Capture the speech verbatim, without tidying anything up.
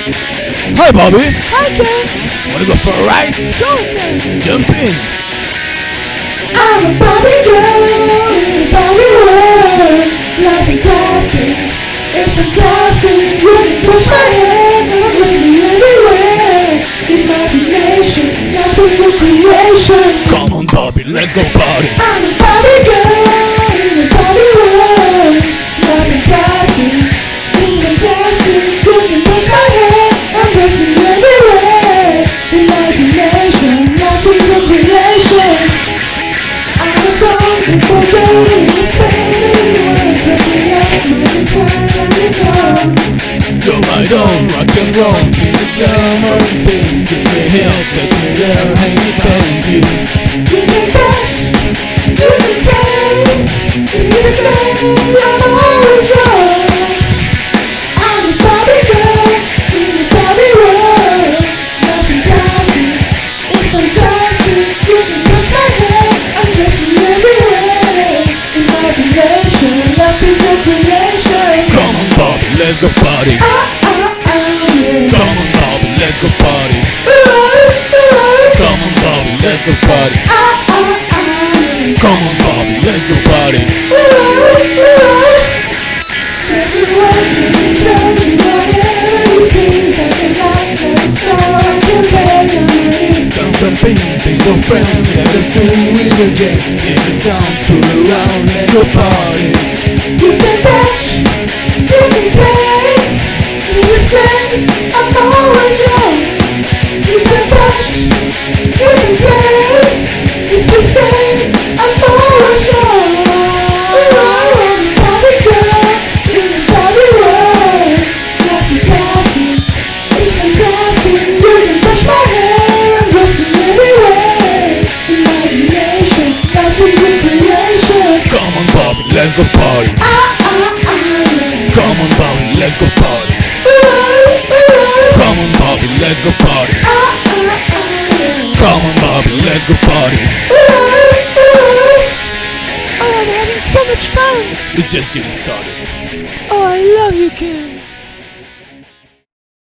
Hi, Bobby. Hi, Ken. Wanna go for a ride? Sure, Ken. Jump in. I'm a Barbie girl in a Barbie world. Life is plastic, it's fantastic. You can push my hand and push me everywhere. Imagination, life is your creation. Come on, Bobby, let's go party. I'm a Barbie girl in a Barbie world. Life is plastic, it's fantastic. You can push my hand and push me everywhere. Imagination, life is your creation. Before day, You're my own rock and roll, music, glamour, and pink. It's the hills, that's the air, hangy pangy. You can touch, you can play, you can say I'm always yours. I'm a Barbie girl in a Barbie world. Life is plastic, it's fantastic. You can touch my head and dress me everywhere. Imagination, life is a creation. Come on, Bobby, let's go party. Ah, ah, ah, yeah. Come on, Bobby, let's go party. Ooh, ooh. Come on, Bobby, let's go party. Ah, ah, ah, yeah. Come on, Bobby, let's go party. Ooh, ooh. Everyone can tell me whatever you please. I can like that star, I can play on it. Come jump in, big old friend, let us do it again. It's a town, pull around, let's go party. You can touch, you can play, you can say I'm always yours. You can touch, you can play, you can say I'm always yours. I'm a Barbie girl in a Barbie world. Life is plastic, it's fantastic. You can touch my hair and brush me everywhere. Imagination, life is your creation. Come on, Bobby, let's go party. Ah, ah, ah, yeah. Come on, Bobby, let's go party. Ooh, ooh. Come on, Bobby, let's go party. Ah, ah, ah, yeah. Come on, Bobby, let's go party. Ooh, ooh. Oh, I'm having so much fun. We're just getting started. Oh, I love you, Ken.